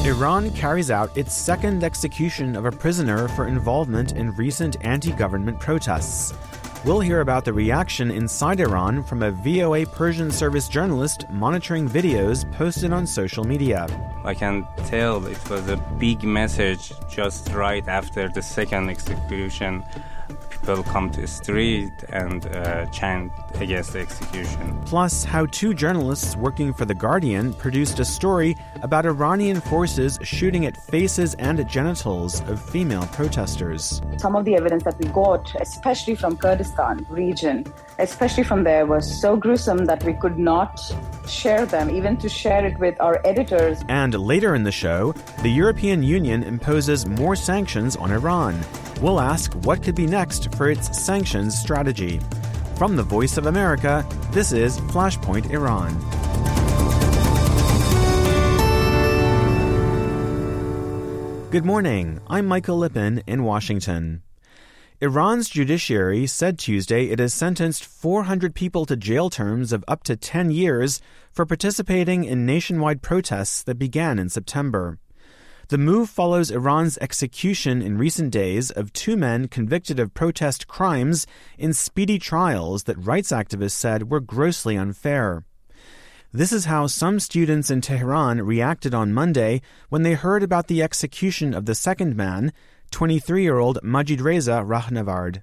Iran carries out its second execution of a prisoner for involvement in recent anti-government protests. We'll hear about the reaction inside Iran from a VOA Persian service journalist monitoring videos posted on social media. I can tell it was a big message just right after the second execution. People come to the street and chant against the execution. Plus, how two journalists working for The Guardian produced a story about Iranian forces shooting at faces and genitals of female protesters. Some of the evidence that we got, especially from Kurdistan region, especially from there, was so gruesome that we could not share them, even to share it with our editors. And later in the show, the European Union imposes more sanctions on Iran. We'll ask what could be next for its sanctions strategy. From the Voice of America, this is Flashpoint Iran. Good morning. I'm Michael Lippin in Washington. Iran's judiciary said Tuesday it has sentenced 400 people to jail terms of up to 10 years for participating in nationwide protests that began in September. The move follows Iran's execution in recent days of two men convicted of protest crimes in speedy trials that rights activists said were grossly unfair. This is how some students in Tehran reacted on Monday when they heard about the execution of the second man, 23-year-old Majidreza Rahnavard.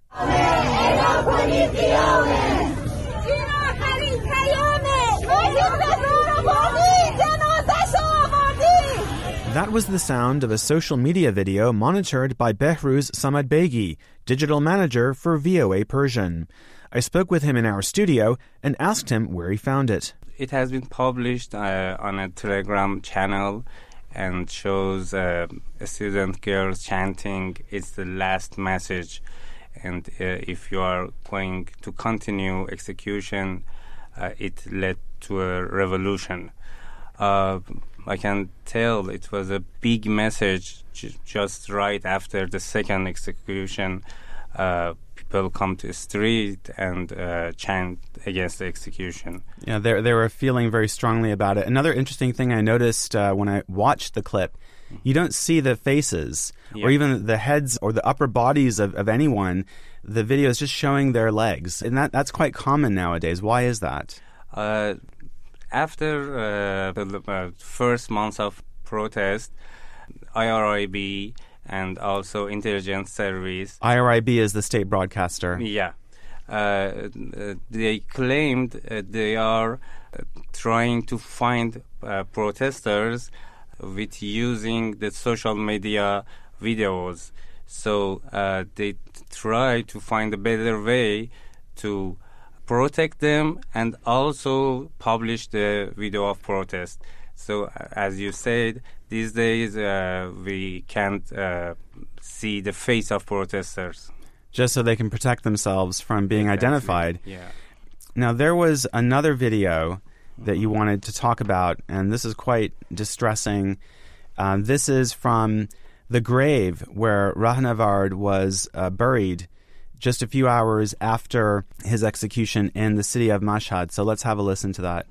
That was the sound of a social media video monitored by Behruz Samadbegi, digital manager for VOA Persian. I spoke with him in our studio and asked him where he found it. It has been published on a Telegram channel and shows student girls chanting, "It's the last message." And if you are going to continue execution, it led to a revolution. I can tell it was a big message just right after the second execution. People come to the street and chant against the execution. Yeah, they were feeling very strongly about it. Another interesting thing I noticed when I watched the clip, you don't see the faces or even the heads or the upper bodies of anyone. The video is just showing their legs. And that's quite common nowadays. Why is that? After the first months of protest, IRIB and also intelligence service. IRIB is the state broadcaster. Yeah. They claimed they are trying to find protesters with using the social media videos. So they try to find a better way to protect them and also publish the video of protest. So as you said, these days we can't see the face of protesters. Just so they can protect themselves from being identified. Yeah. Now, there was another video that you wanted to talk about, and this is quite distressing. This is from the grave where Rahnavard was buried just a few hours after his execution in the city of Mashhad. So let's have a listen to that.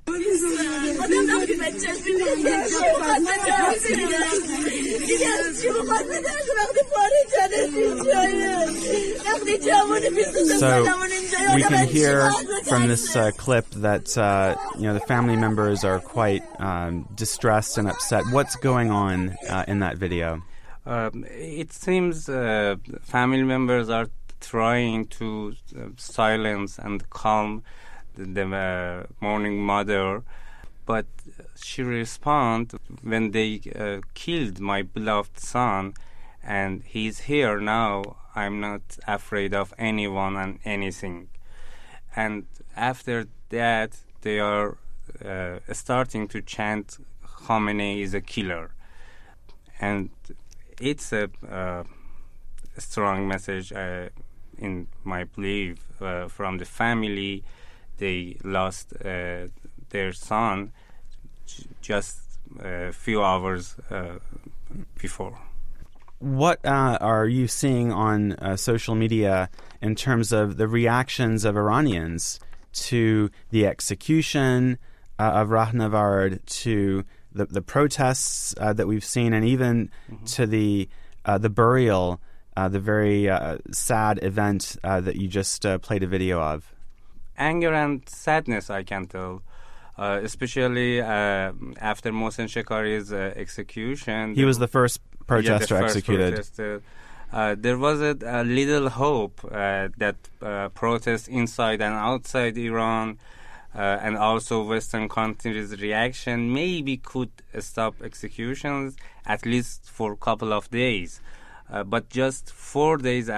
So we can hear from this clip that the family members are quite distressed and upset. What's going on in that video? It seems family members are trying to silence and calm the mourning mother, but she responded, when they killed my beloved son and he's here now, I'm not afraid of anyone and anything. And after that, they are starting to chant Khamenei is a killer. And it's a strong message, in my belief, from the family. They lost their son just a few hours before. What are you seeing on social media in terms of the reactions of Iranians to the execution of Rahnavard, to the protests that we've seen, and even to the burial, the very sad event that you just played a video of? Anger and sadness, I can tell. Especially after Mohsen Shekari's execution. He was the first protester executed. Protester. There was a little hope that protests inside and outside Iran and also Western countries' reaction maybe could stop executions, at least for a couple of days. But just 4 days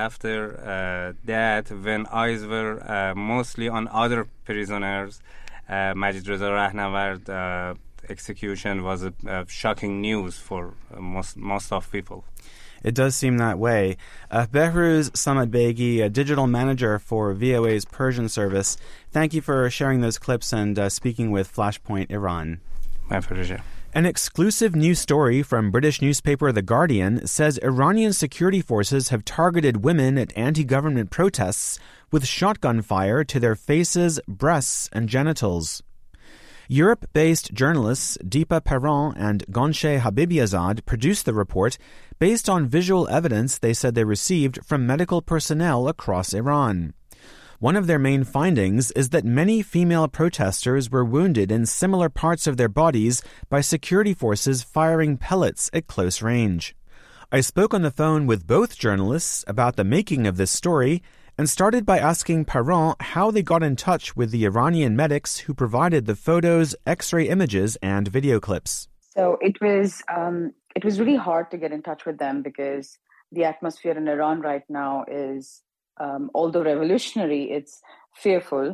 after that, when eyes were mostly on other prisoners, Majid Reza Rahnavard execution was a shocking news for most of people. It does seem that way. Behruz Samadbegi, a digital manager for VOA's Persian service, thank you for sharing those clips and speaking with Flashpoint Iran. My pleasure. An exclusive new story from British newspaper The Guardian says Iranian security forces have targeted women at anti-government protests with shotgun fire to their faces, breasts, and genitals. Europe-based journalists Deepa Perron and Gonche Habibiazad produced the report based on visual evidence they said they received from medical personnel across Iran. One of their main findings is that many female protesters were wounded in similar parts of their bodies by security forces firing pellets at close range. I spoke on the phone with both journalists about the making of this story and started by asking Perron how they got in touch with the Iranian medics who provided the photos, X-ray images, and video clips. So it was really hard to get in touch with them because the atmosphere in Iran right now is, although revolutionary, it's fearful.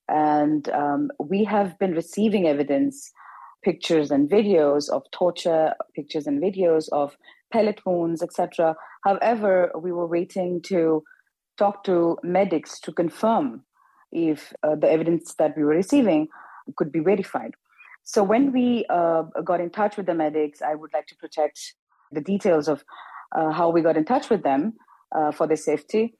And we have been receiving evidence, pictures and videos of torture, pictures and videos of pellet wounds, etc. However, we were waiting to talk to medics to confirm if the evidence that we were receiving could be verified. So when we got in touch with the medics, I would like to protect the details of how we got in touch with them for their safety.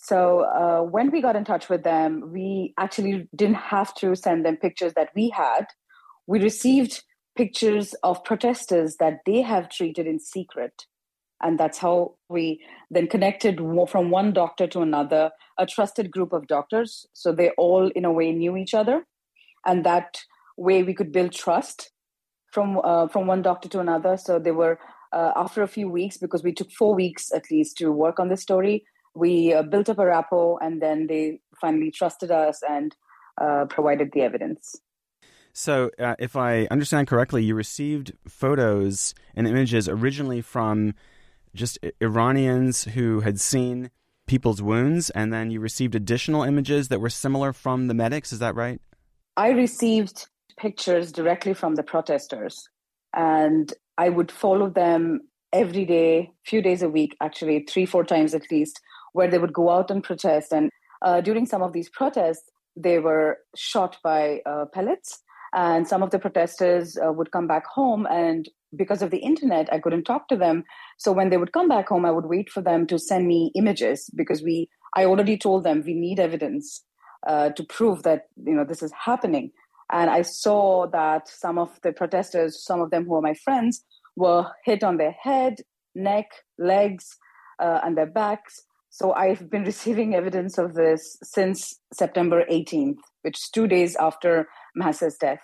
So when we got in touch with them, we actually didn't have to send them pictures that we had. We received pictures of protesters that they have treated in secret. And that's how we then connected from one doctor to another, a trusted group of doctors. So they all, in a way, knew each other. And that way we could build trust from one doctor to another. So they were, after a few weeks, because we took 4 weeks at least to work on this story, we built up a rapport, and then they finally trusted us and provided the evidence. So if I understand correctly, you received photos and images originally from just Iranians who had seen people's wounds, and then you received additional images that were similar from the medics. Is that right? I received pictures directly from the protesters, and I would follow them every day, few days a week, actually 3-4 times at least, where they would go out and protest. And during some of these protests, they were shot by pellets. And some of the protesters would come back home, and because of the internet, I couldn't talk to them. So when they would come back home, I would wait for them to send me images, because I already told them we need evidence to prove that this is happening. And I saw that some of the protesters, some of them who are my friends, were hit on their head, neck, legs, and their backs. So I've been receiving evidence of this since September 18th, which is 2 days after Mahsa's death.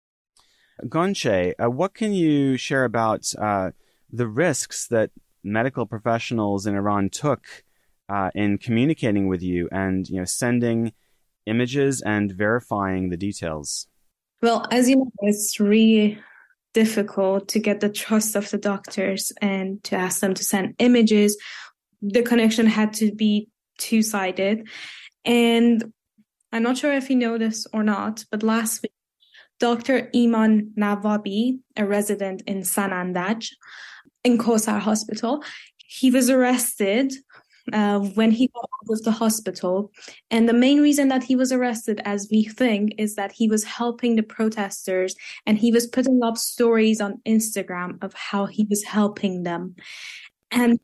Gonche, what can you share about the risks that medical professionals in Iran took in communicating with you and sending images and verifying the details? Well, as you know, it's really difficult to get the trust of the doctors and to ask them to send images. The connection had to be two-sided. And I'm not sure if you know this or not, but last week, Dr. Iman Nawabi, a resident in Sanandaj, in Kosar Hospital, he was arrested when he got out of the hospital. And the main reason that he was arrested, as we think, is that he was helping the protesters, and he was putting up stories on Instagram of how he was helping them. And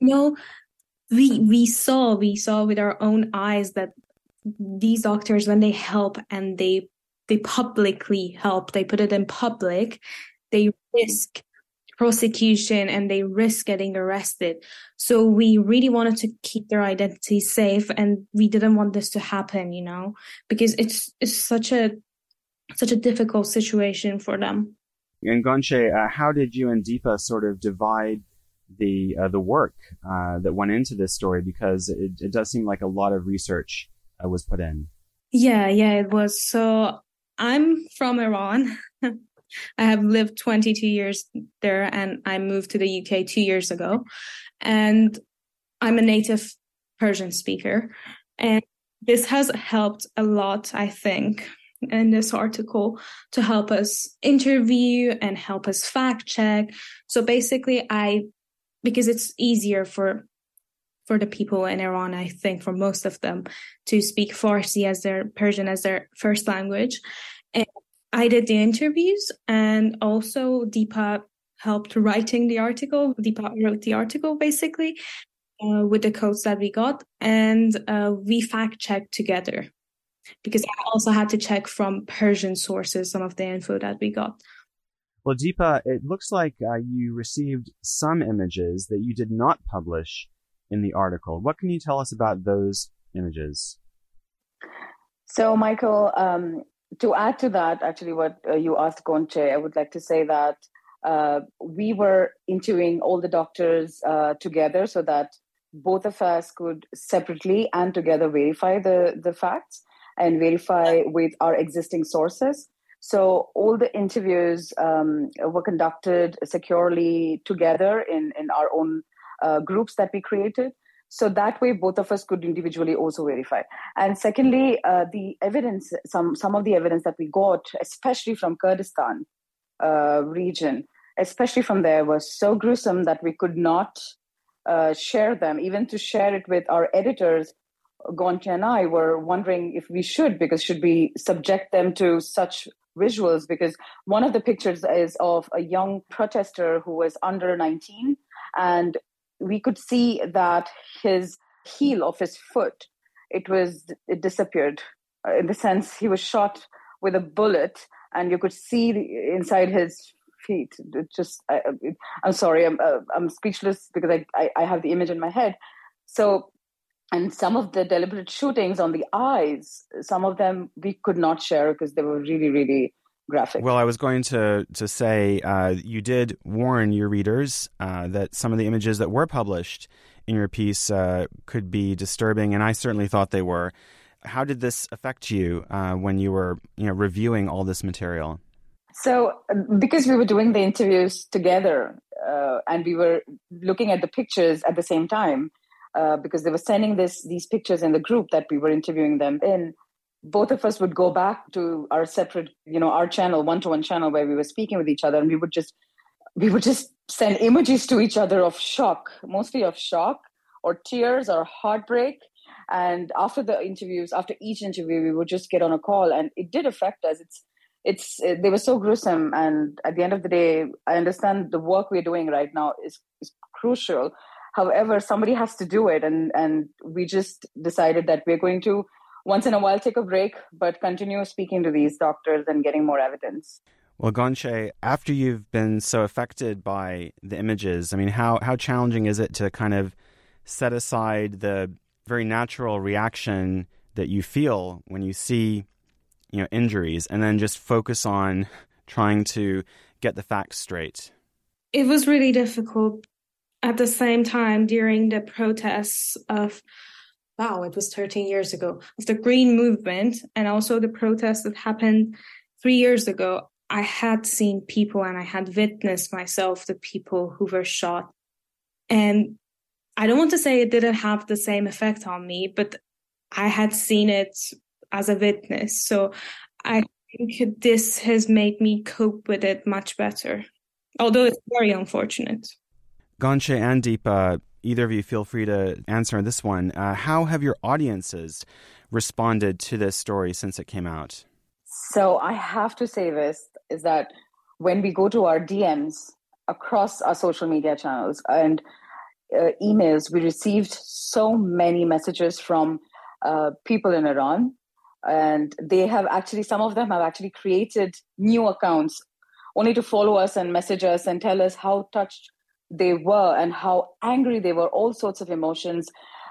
we saw with our own eyes that these doctors, when they help and they publicly help, they put it in public, they risk prosecution and they risk getting arrested. So we really wanted to keep their identity safe, and we didn't want this to happen, because it's such a difficult situation for them. And Gonche, how did you and Deepa sort of divide the work that went into this story? Because it does seem like a lot of research was put in. Yeah, it was. So I'm from Iran. I have lived 22 years there, and I moved to the UK 2 years ago. And I'm a native Persian speaker. And this has helped a lot, I think, in this article, to help us interview and help us fact check. So basically, because it's easier for the people in Iran, I think, for most of them, to speak Farsi as their Persian as their first language. And I did the interviews, and also Deepa helped writing the article. Deepa wrote the article, basically, with the quotes that we got, and we fact-checked together, because I also had to check from Persian sources some of the info that we got. Well, Deepa, it looks like you received some images that you did not publish in the article. What can you tell us about those images? So, Michael, to add to that, actually, what you asked Gonche, I would like to say that we were interviewing all the doctors together so that both of us could separately and together verify the facts and verify with our existing sources. So all the interviews were conducted securely together in our own groups that we created. So that way, both of us could individually also verify. And secondly, the evidence, some of the evidence that we got, especially from Kurdistan region, especially from there, was so gruesome that we could not share them. Even to share it with our editors, Gonche and I were wondering if we should, because should we subject them to such visuals? Because one of the pictures is of a young protester who was under 19, and we could see that his heel of his foot, it disappeared. In the sense, he was shot with a bullet, and you could see inside his feet. I'm sorry, I'm speechless because I have the image in my head. So, and some of the deliberate shootings on the eyes, some of them we could not share because they were really, really graphic. Well, I was going to say you did warn your readers that some of the images that were published in your piece could be disturbing, and I certainly thought they were. How did this affect you when you were reviewing all this material? So, because we were doing the interviews together and we were looking at the pictures at the same time, because they were sending these pictures in the group that we were interviewing them in, both of us would go back to our separate, our channel, one-to-one channel where we were speaking with each other, and we would just send images to each other of shock, mostly of shock or tears or heartbreak. And after each interview, we would just get on a call, and it did affect us. They were so gruesome. And at the end of the day, I understand the work we're doing right now is crucial. However, somebody has to do it. And we just decided that we're going to once in a while take a break, but continue speaking to these doctors and getting more evidence. Well, Gonche, after you've been so affected by the images, I mean, how challenging is it to kind of set aside the very natural reaction that you feel when you see, injuries, and then just focus on trying to get the facts straight? It was really difficult. At the same time, during the protests it was 13 years ago, of the Green Movement, and also the protests that happened 3 years ago, I had seen people and I had witnessed myself the people who were shot. And I don't want to say it didn't have the same effect on me, but I had seen it as a witness. So I think this has made me cope with it much better, although it's very unfortunate. Gonche and Deepa, either of you feel free to answer this one. How have your audiences responded to this story since it came out? So I have to say this, is that when we go to our DMs across our social media channels and emails, we received so many messages from people in Iran. And some of them have actually created new accounts only to follow us and message us and tell us how touched they were and how angry they were, all sorts of emotions.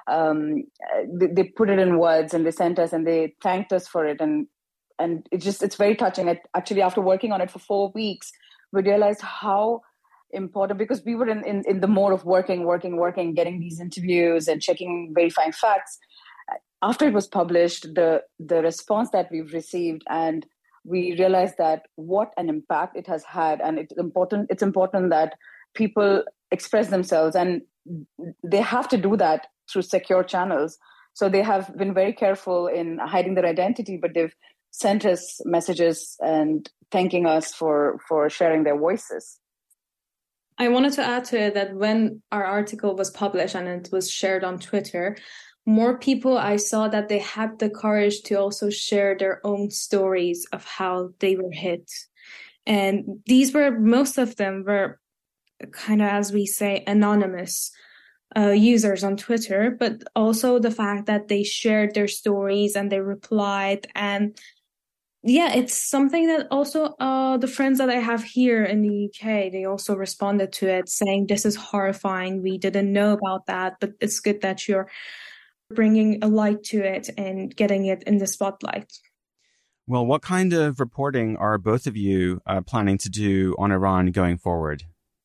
They put it in words and they sent us and they thanked us for it. And it's very touching. Actually, after working on it for 4 weeks, we realized how important, because we were in the mode of working, getting these interviews and checking, verifying facts. After it was published, the response that we've received, and we realized that what an impact it has had. And it's important that people express themselves, and they have to do that through secure channels. So they have been very careful in hiding their identity, but they've sent us messages and thanking us for sharing their voices. I wanted to add to it that when our article was published and it was shared on Twitter, more people I saw that they had the courage to also share their own stories of how they were hit. And most of them were kind of, as we say, anonymous users on Twitter, but also the fact that they shared their stories and they replied. And yeah, it's something that also the friends that I have here in the UK, they also responded to it saying, this is horrifying. We didn't know about that, but it's good that you're bringing a light to it and getting it in the spotlight. Well, what kind of reporting are both of you planning to do on Iran going forward?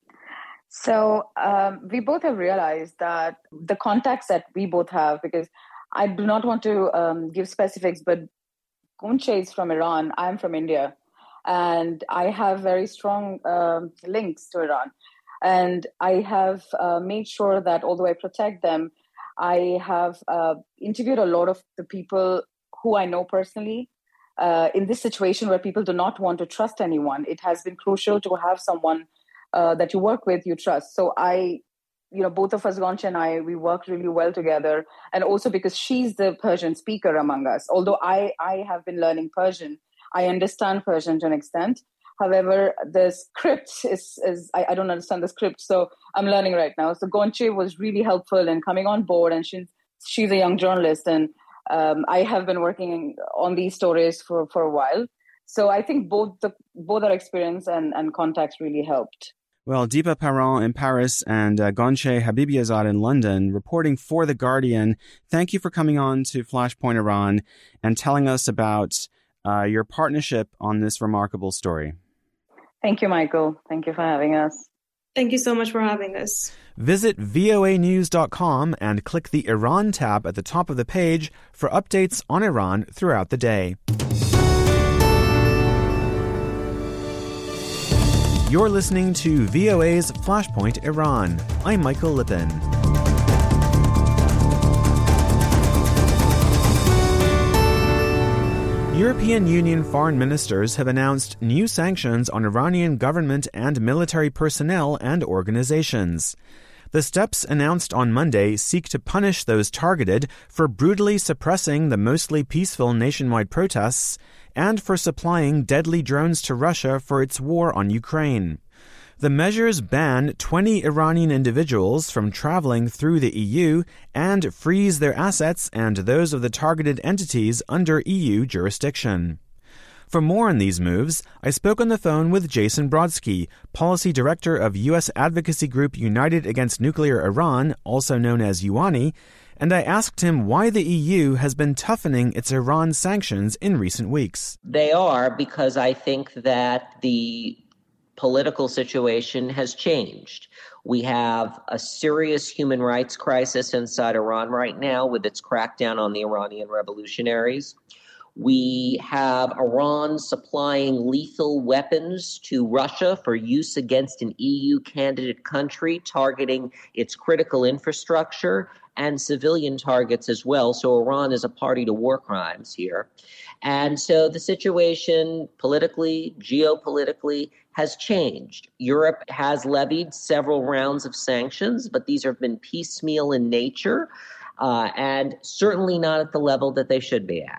So we both have realized that the contacts that we both have, because I do not want to give specifics, but Gonche is from Iran, I'm from India, and I have very strong links to Iran. And I have made sure that although I protect them, I have interviewed a lot of the people who I know personally. In this situation where people do not want to trust anyone, it has been crucial to have someone that you work with, you trust. So both of us, Gonche and I, we work really well together. And also because she's the Persian speaker among us. Although I have been learning Persian, I understand Persian to an extent. However, the script I don't understand the script, so I'm learning right now. So Gonche was really helpful in coming on board, and she's a young journalist, and I have been working on these stories for a while. So I think both our experience and contacts really helped. Well, Deepa Parent in Paris and Gonche Habibiazad in London, reporting for The Guardian. Thank you for coming on to Flashpoint Iran and telling us about your partnership on this remarkable story. Thank you, Michael. Thank you for having us. Thank you so much for having us. Visit voanews.com and click the Iran tab at the top of the page for updates on Iran throughout the day. You're listening to VOA's Flashpoint Iran. I'm Michael Lippin. European Union foreign ministers have announced new sanctions on Iranian government and military personnel and organizations. The steps announced on Monday seek to punish those targeted for brutally suppressing the mostly peaceful nationwide protests and for supplying deadly drones to Russia for its war on Ukraine. The measures ban 20 Iranian individuals from traveling through the EU and freeze their assets and those of the targeted entities under EU jurisdiction. For more on these moves, I spoke on the phone with Jason Brodsky, Policy Director of U.S. advocacy group United Against Nuclear Iran, also known as UANI, and I asked him why the EU has been toughening its Iran sanctions in recent weeks. They are because I think that the political situation has changed. We have a serious human rights crisis inside Iran right now with its crackdown on the Iranian revolutionaries. We have Iran supplying lethal weapons to Russia for use against an EU candidate country, targeting its critical infrastructure and civilian targets as well. So Iran is a party to war crimes here. And so the situation politically, geopolitically, has changed. Europe has levied several rounds of sanctions, but these have been piecemeal in nature and certainly not at the level that they should be at.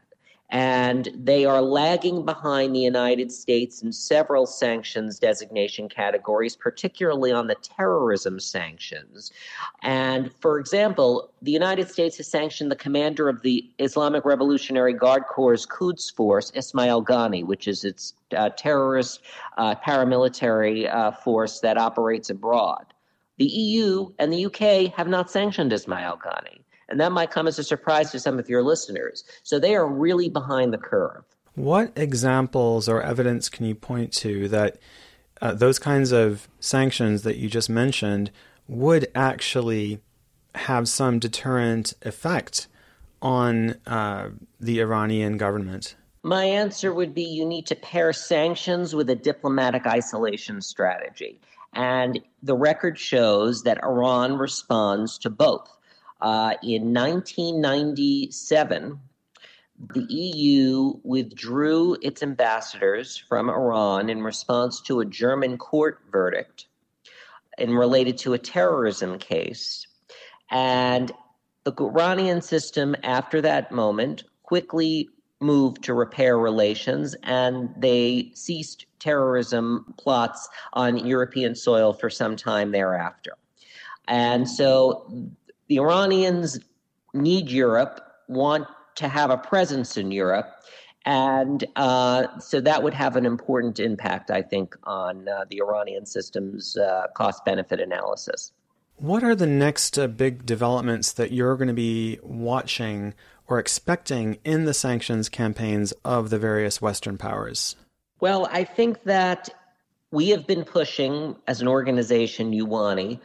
And they are lagging behind the United States in several sanctions designation categories, particularly on the terrorism sanctions. And, for example, the United States has sanctioned the commander of the Islamic Revolutionary Guard Corps' Quds Force, Ismail Ghani, which is its terrorist paramilitary force that operates abroad. The EU and the UK have not sanctioned Ismail Ghani. And that might come as a surprise to some of your listeners. So they are really behind the curve. What examples or evidence can you point to that those kinds of sanctions that you just mentioned would actually have some deterrent effect on the Iranian government? My answer would be you need to pair sanctions with a diplomatic isolation strategy. And the record shows that Iran responds to both. In 1997, the EU withdrew its ambassadors from Iran in response to a German court verdict related to a terrorism case. And the Iranian system, after that moment, quickly moved to repair relations, and they ceased terrorism plots on European soil for some time thereafter. And so the Iranians need Europe, want to have a presence in Europe, and so that would have an important impact, I think, on the Iranian system's cost-benefit analysis. What are the next big developments that you're going to be watching or expecting in the sanctions campaigns of the various Western powers? Well, I think that we have been pushing, as an organization, UANI,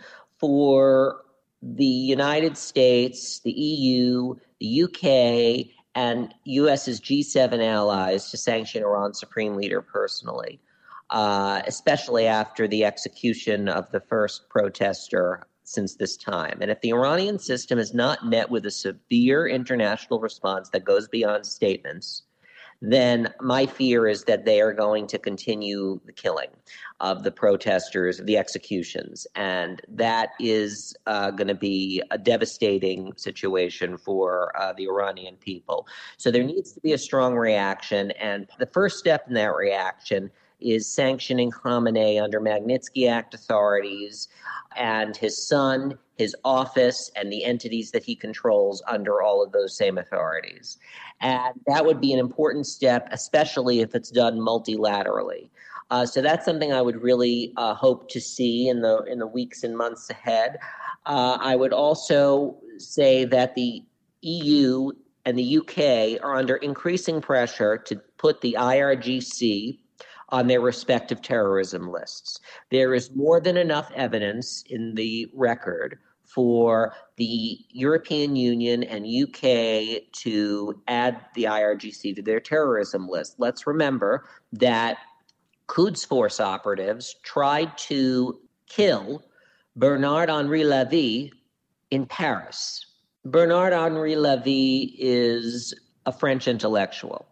for the United States, the EU, the UK, and US's G7 allies to sanction Iran's supreme leader personally, especially after the execution of the first protester since this time. And if the Iranian system is not met with a severe international response that goes beyond statements, then my fear is that they are going to continue the killing of the protesters, the executions. And that is going to be a devastating situation for the Iranian people. So there needs to be a strong reaction. And the first step in that reaction is sanctioning Khamenei under Magnitsky Act authorities and his son, his office, and the entities that he controls under all of those same authorities. And that would be an important step, especially if it's done multilaterally. So that's something I would really hope to see in the weeks and months ahead. I would also say that the EU and the UK are under increasing pressure to put the IRGC on their respective terrorism lists. There is more than enough evidence in the record for the European Union and UK to add the IRGC to their terrorism list. Let's remember that Quds Force operatives tried to kill Bernard-Henri Lévy in Paris. Bernard-Henri Lévy is a French intellectual,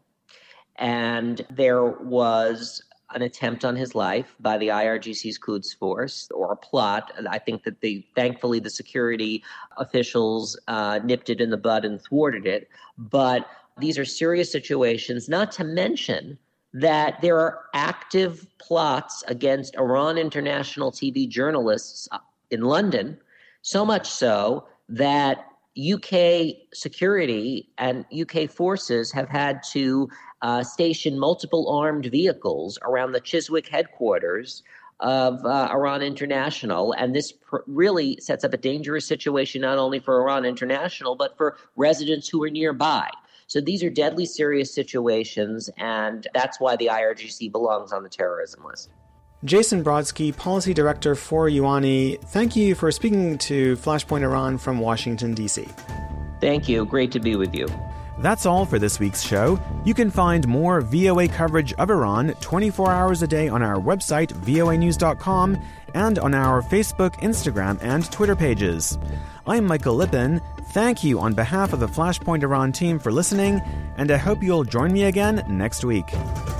and there was an attempt on his life by the IRGC's Quds Force, or a plot. I think that thankfully the security officials nipped it in the bud and thwarted it. But these are serious situations, not to mention that there are active plots against Iran International TV journalists in London, so much so that UK security and UK forces have had to station multiple armed vehicles around the Chiswick headquarters of Iran International. And this really sets up a dangerous situation not only for Iran International, but for residents who are nearby. So these are deadly serious situations, and that's why the IRGC belongs on the terrorism list. Jason Brodsky, Policy Director for UANI, thank you for speaking to Flashpoint Iran from Washington, D.C. Thank you. Great to be with you. That's all for this week's show. You can find more VOA coverage of Iran 24 hours a day on our website, voanews.com, and on our Facebook, Instagram, and Twitter pages. I'm Michael Lippin. Thank you on behalf of the Flashpoint Iran team for listening, and I hope you'll join me again next week.